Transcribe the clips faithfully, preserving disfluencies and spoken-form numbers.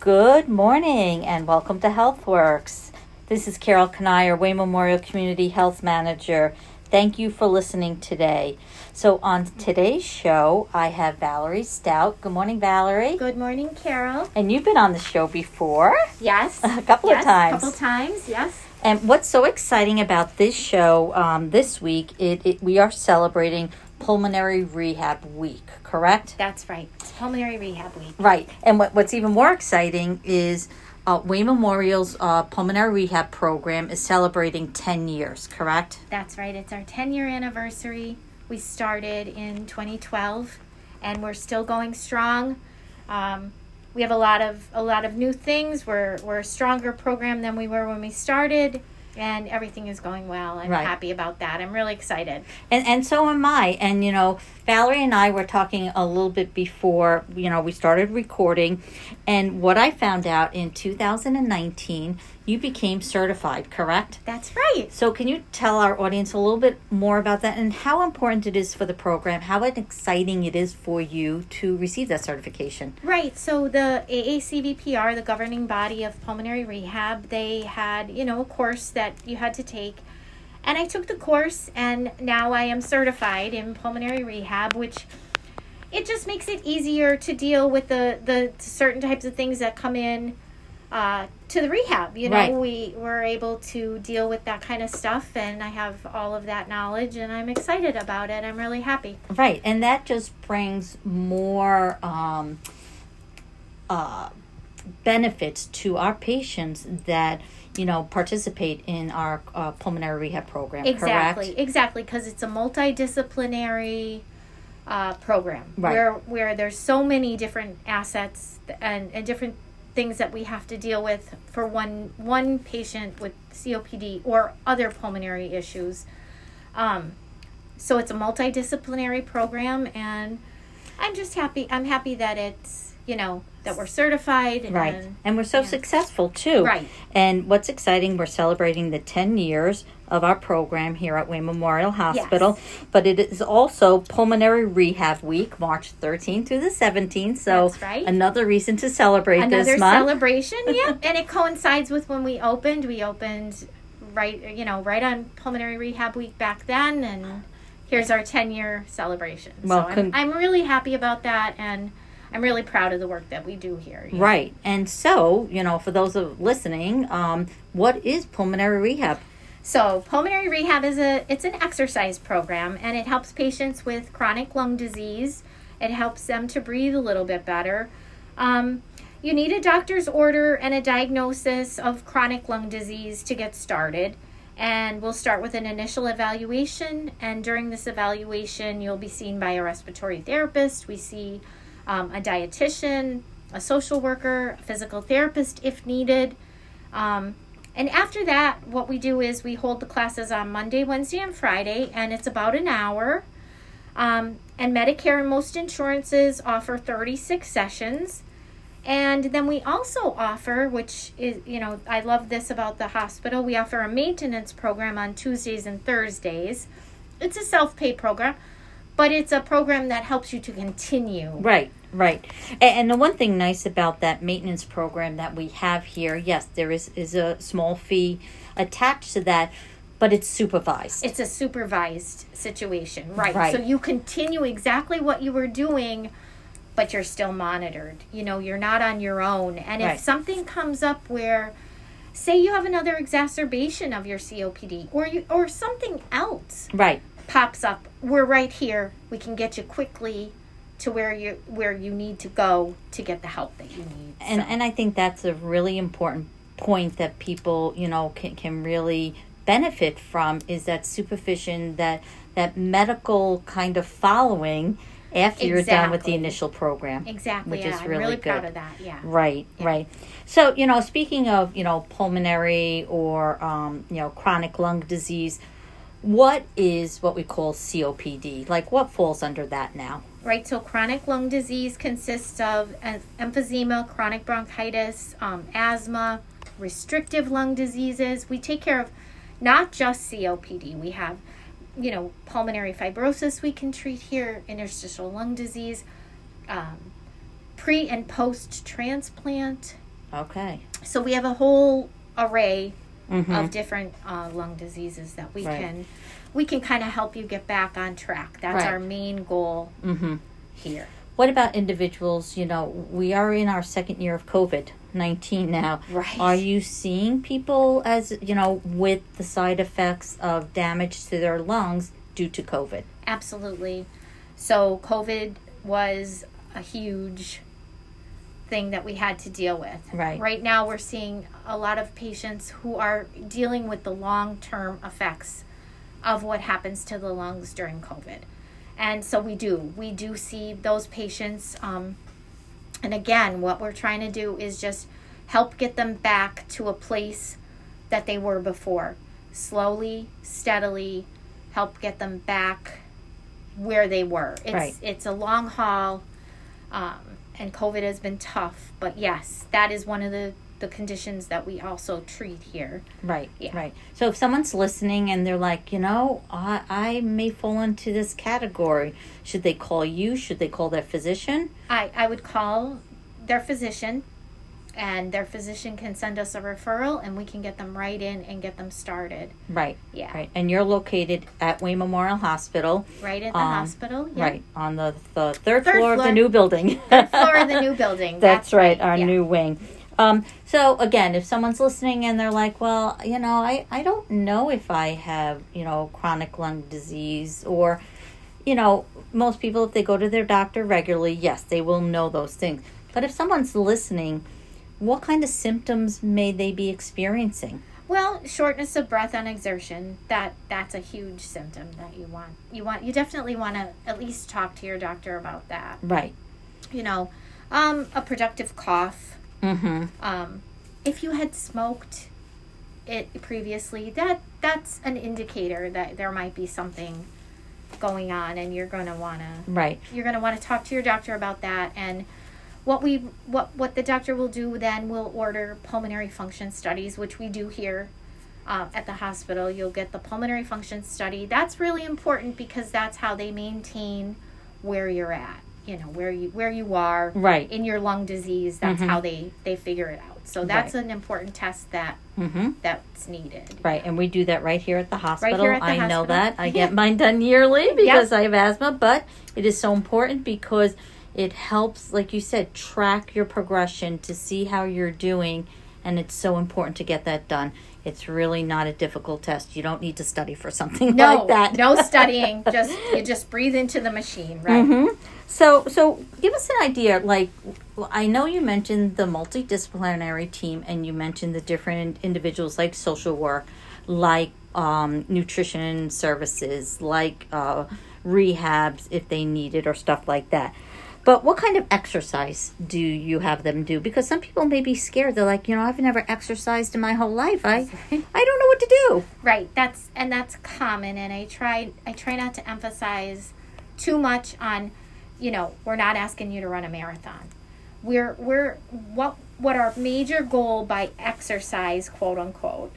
Good morning and welcome to HealthWorks. This is Carol Kanier, Wayne Memorial Community Health Manager. Thank you for listening today. So on today's show, I have Valerie Stout. Good morning, Valerie. Good morning, Carol. And you've been on the show before. Yes. A couple yes, of times. A couple times, yes. And what's so exciting about this show um, this week, it, it we are celebrating Pulmonary Rehab Week, correct? That's right. It's Pulmonary Rehab Week. Right. And what, what's even more exciting is uh, Wayne Memorial's uh, Pulmonary Rehab Program is celebrating ten years, correct? That's right. It's our ten-year anniversary. We started in twenty twelve, and we're still going strong. Um, we have a lot of a lot of new things. We're we're a stronger program than we were when we started. And everything is going well. I'm right. happy about that. I'm really excited. And and so am I. And, you know, Valerie and I were talking a little bit before, you know, we started recording. And what I found out in two thousand nineteen, you became certified, correct? That's right. So can you tell our audience a little bit more about that and how important it is for the program, how exciting it is for you to receive that certification? Right. So the A A C V P R, the governing body of pulmonary rehab, they had, you know, a course that you had to take. And I took the course, and now I am certified in pulmonary rehab, which it just makes it easier to deal with the, the certain types of things that come in uh, to the rehab. You know, right. we were able to deal with that kind of stuff, and I have all of that knowledge, and I'm excited about it. I'm really happy. Right. And that just brings more um, uh, benefits to our patients that, you know, participate in our uh, pulmonary rehab program, exactly, correct? Exactly, because it's a multidisciplinary uh, program right. where where there's so many different assets and, and different things that we have to deal with for one one patient with C O P D or other pulmonary issues. Um, so it's a multidisciplinary program, and I'm just happy. I'm happy that it's, you know, that we're certified. Right. And, and we're so yeah. successful, too. Right. And what's exciting, we're celebrating the ten years of our program here at Wayne Memorial Hospital. Yes. But it is also Pulmonary Rehab Week, March thirteenth through the seventeenth. So that's right. Another reason to celebrate another this month. celebration, yeah. And it coincides with when we opened. We opened right, you know, right on Pulmonary Rehab Week back then. And here's our ten-year celebration. Well, so con- I'm, I'm really happy about that. And I'm really proud of the work that we do here. Yeah. Right. And so, you know, for those of listening, um, what is pulmonary rehab? So, pulmonary rehab is a it's an exercise program, and it helps patients with chronic lung disease. It helps them to breathe a little bit better. Um, you need a doctor's order and a diagnosis of chronic lung disease to get started. And we'll start with an initial evaluation, and during this evaluation, you'll be seen by a respiratory therapist. We see Um, a dietitian, a social worker, a physical therapist if needed. Um, and after that, what we do is we hold the classes on Monday, Wednesday, and Friday, and it's about an hour. Um, and Medicare and most insurances offer thirty-six sessions. And then we also offer, which is, you know, I love this about the hospital, we offer a maintenance program on Tuesdays and Thursdays. It's a self-pay program, but it's a program that helps you to continue. Right, right. And, and the one thing nice about that maintenance program that we have here, yes, there is, is a small fee attached to that, but it's supervised. It's a supervised situation, right? Right. So you continue exactly what you were doing, but you're still monitored. You know, you're not on your own. And if right. something comes up where, say you have another exacerbation of your C O P D, or you, or something else. Right. Pops up, we're right here. We can get you quickly to where you where you need to go to get the help that you need. And so. and I think that's a really important point that people, you know, can can really benefit from, is that supervision, that that medical kind of following after exactly. you're done with the initial program. Exactly. Which yeah, is really I'm really good. proud of that. Yeah. Right, yeah. right. So, you know, speaking of, you know, pulmonary or um, you know, chronic lung disease, what is what we call C O P D? Like, what falls under that now? Right, so chronic lung disease consists of emphysema, chronic bronchitis, um, asthma, restrictive lung diseases. We take care of not just C O P D. We have, you know, pulmonary fibrosis we can treat here, interstitial lung disease, um, pre and post transplant Okay. So we have a whole array Mm-hmm. of different uh, lung diseases that we Right. can we can kind of help you get back on track. That's Right. our main goal Mm-hmm. here. What about individuals? You know, we are in our second year of COVID nineteen now. Right. Are you seeing people as, you know, with the side effects of damage to their lungs due to COVID? Absolutely. So COVID was a huge thing that we had to deal with. Right. Right now we're seeing a lot of patients who are dealing with the long-term effects of what happens to the lungs during COVID. And so we do. We do see those patients. Um, and again, what we're trying to do is just help get them back to a place that they were before. Slowly, steadily, help get them back where they were. It's, Right. it's a long haul. Um, and COVID has been tough. But yes, that is one of the, the conditions that we also treat here. Right, Yeah. right. So if someone's listening and they're like, you know, I, I may fall into this category, should they call you? Should they call their physician? I, I would call their physician, and their physician can send us a referral, and we can get them right in and get them started. Right, Yeah. right. And you're located at Wayne Memorial Hospital. Right at the Um, hospital. Yeah. Right, on the, the third, Third floor, of the floor. new building. Third floor of the new building. That's, right, our yeah. new wing. Um, so again, if someone's listening and they're like, well, you know, I, I don't know if I have, you know, chronic lung disease, or, you know, most people, if they go to their doctor regularly, yes, they will know those things. But if someone's listening, what kind of symptoms may they be experiencing? Well, shortness of breath on exertion, that that's a huge symptom that you want. You want you definitely want to at least talk to your doctor about that. Right. You know, um, a productive cough. Mm-hmm. Um, if you had smoked it previously, that that's an indicator that there might be something going on, and you're going to want to Right. you're going to want to talk to your doctor about that. And what we what what the doctor will do then, will order pulmonary function studies, which we do here uh, at the hospital. You'll get the pulmonary function study. That's really important because that's how they maintain where you're at. You know, where you where you are Right. in your lung disease. That's Mhm. how they they figure it out. So that's Right. an important test that Mm-hmm. that's needed. Right, and we do that right here at the hospital. here at the I know hospital. that. I get mine done yearly because Yep. I have asthma, but it is so important because it helps, like you said, track your progression to see how you're doing, and it's so important to get that done. It's really not a difficult test. You don't need to study for something No, like that. no studying. Just you just breathe into the machine, right? hmm So, so give us an idea. Like, well, I know you mentioned the multidisciplinary team, and you mentioned the different individuals, like social work, like um, nutrition services, like uh, rehabs if they need it, or stuff like that. But what kind of exercise do you have them do? Because some people may be scared. They're like, you know, I've never exercised in my whole life. I, I don't know what to do. Right. That's and that's common. And I try I try not to emphasize too much on, you know, we're not asking you to run a marathon. We're we're what what our major goal by exercise, quote unquote,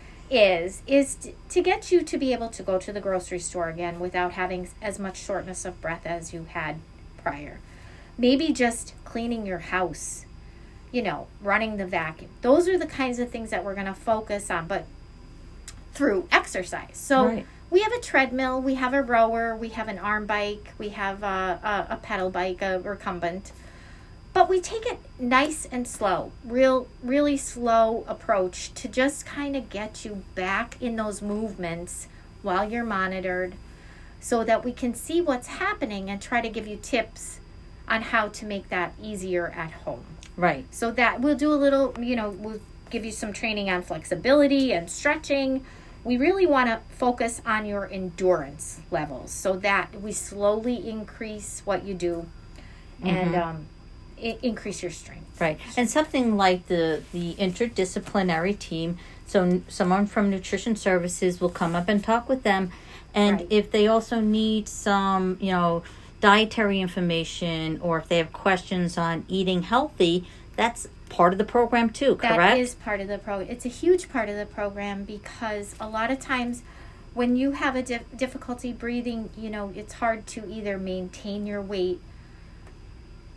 is is to, to get you to be able to go to the grocery store again without having as much shortness of breath as you had prior. Maybe just cleaning your house, you know, running the vacuum. Those are the kinds of things that we're going to focus on, but through exercise. So Right. we have a treadmill, we have a rower, we have an arm bike, we have a, a, a pedal bike, a recumbent. But we take it nice and slow, real, really slow approach to just kind of get you back in those movements while you're monitored, so that we can see what's happening and try to give you tips on how to make that easier at home. Right. So that we'll do a little, you know, we'll give you some training on flexibility and stretching. We really want to focus on your endurance levels so that we slowly increase what you do and Mhm. um, I- increase your strength. Right. And something like the, the interdisciplinary team, so n- someone from nutrition services will come up and talk with them. And Right. if they also need some, you know, dietary information, or if they have questions on eating healthy, that's part of the program too, correct? That is part of the program. It's a huge part of the program because a lot of times when you have a dif- difficulty breathing, you know, it's hard to either maintain your weight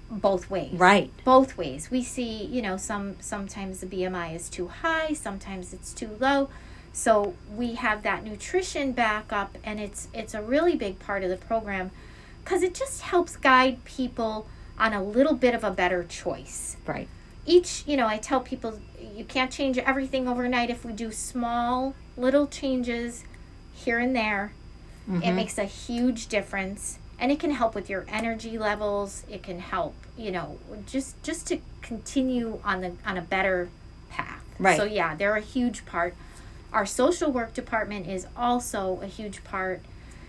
both ways. Right. Both ways. We see, you know, some sometimes the B M I is too high, sometimes it's too low. So we have that nutrition backup, and it's it's a really big part of the program because it just helps guide people on a little bit of a better choice. Right. Each, you know, I tell people you can't change everything overnight. If we do small little changes here and there, mm-hmm. it makes a huge difference. And it can help with your energy levels. It can help, you know, just just to continue on the on a better path. Right. So yeah, they're a huge part. Our social work department is also a huge part.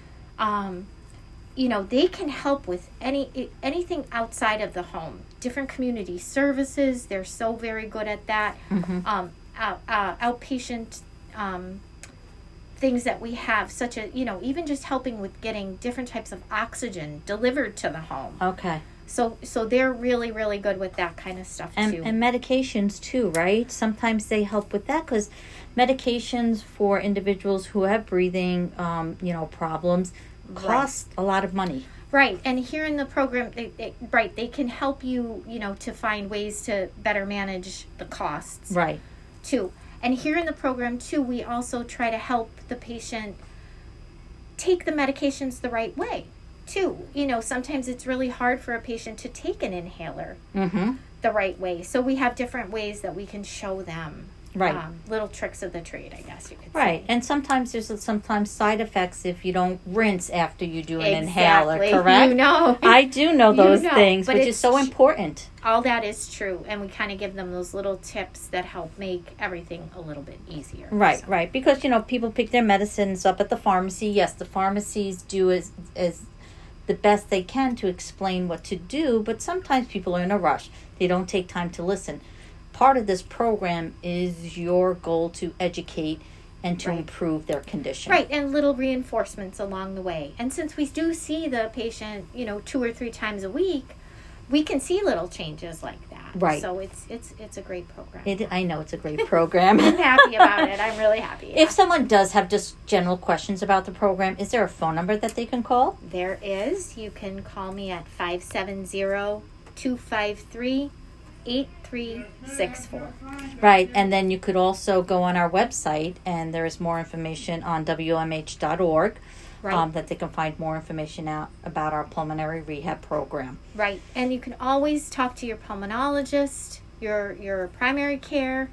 Um, you know, they can help with any anything outside of the home. Different community services. They're so very good at that. Mm-hmm. Um, out, uh, outpatient. Um, things that we have, such as, you know, even just helping with getting different types of oxygen delivered to the home. Okay. So so they're really, really good with that kind of stuff, and, too. And medications, too, right? Sometimes they help with that because medications for individuals who have breathing, um, you know, problems cost right. a lot of money. Right. And here in the program, they, they, right, they can help you, you know, to find ways to better manage the costs. Right. Too. And here in the program, too, we also try to help the patient take the medications the right way, too. You know, sometimes it's really hard for a patient to take an inhaler mm-hmm. the right way. So we have different ways that we can show them. Right. Um, little tricks of the trade, I guess you could say. Right. And sometimes there's sometimes side effects if you don't rinse after you do an exactly. inhaler, correct? You know. I do know those you know, things, which is so important. All that is true. And we kind of give them those little tips that help make everything a little bit easier. Right, so. right. Because, you know, people pick their medicines up at the pharmacy. Yes, the pharmacies do as, as the best they can to explain what to do, but sometimes people are in a rush. They don't take time to listen. Part of this program is your goal to educate and to right. improve their condition. Right, and little reinforcements along the way. And since we do see the patient, you know, two or three times a week, we can see little changes like that. Right. So it's it's it's a great program. It, I know it's a great program. I'm happy about it. I'm really happy. Yeah. If someone does have just general questions about the program, is there a phone number that they can call? There is. You can call me at five seven zero, two five three, eight three six four. Right, and then you could also go on our website, and there is more information on W M H dot org. Right. Um, that they can find more information out about our pulmonary rehab program. Right, and you can always talk to your pulmonologist, your your primary care.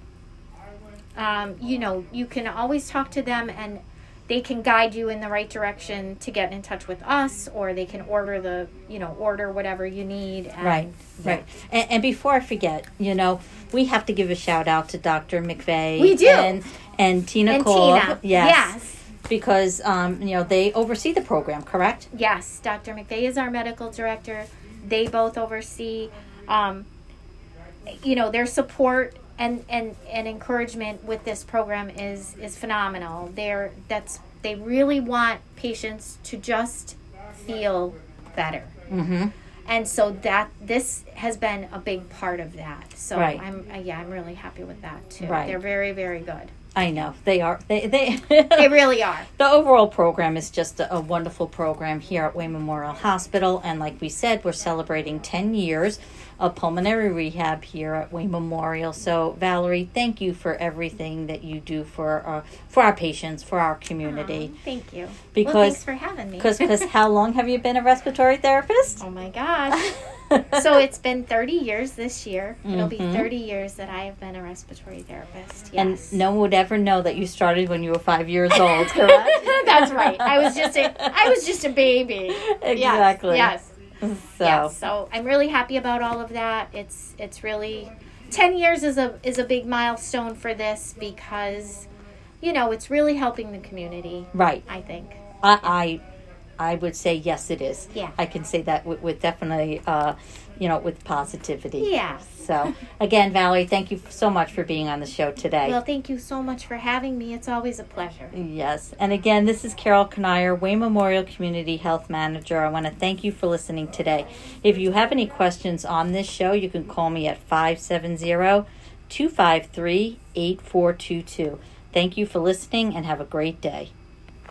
Um, you know, you can always talk to them, and they can guide you in the right direction to get in touch with us, or they can order the, you know, order whatever you need. And, right, yeah. right. And, and before I forget, you know, we have to give a shout out to Doctor McVeigh. We do. And, and Tina and Cole. Tina. Yes. yes. Because, um, you know, they oversee the program, correct? Yes. Doctor McVeigh is our medical director. They both oversee, um, you know, their support and, and, and encouragement with this program is, is phenomenal. They're, that's, they really want patients to just feel better. Mm-hmm. And so that this has been a big part of that. So right. I'm, uh, yeah, I'm really happy with that too. Right. They're very, very good. I know they are. They they they really are. The overall program is just a, a wonderful program here at Wayne Memorial Hospital, and like we said, we're celebrating ten years of pulmonary rehab here at Wayne Memorial. So, Valerie, thank you for everything that you do for uh, for our patients, for our community. Oh, thank you. Because well, thanks for having me. Because because how long have you been a respiratory therapist? Oh my gosh. So it's been thirty years this year. It'll mm-hmm. be thirty years that I have been a respiratory therapist. Yes. And no one would ever know that you started when you were five years old, correct? That's right. I was just a I was just a baby. Exactly. Yes. yes. So. Yes. So I'm really happy about all of that. It's it's really ten years is a is a big milestone for this because, you know, it's really helping the community. Right. I think. I. I I would say yes, it is. Yeah. I can say that with, with definitely, uh, you know, with positivity. Yeah. So, again, Valerie, thank you so much for being on the show today. Well, thank you so much for having me. It's always a pleasure. Yes. And again, this is Carol Kanier, Wayne Memorial Community Health Manager. I want to thank you for listening today. If you have any questions on this show, you can call me at five seven zero, two five three, eight four two two. Thank you for listening and have a great day.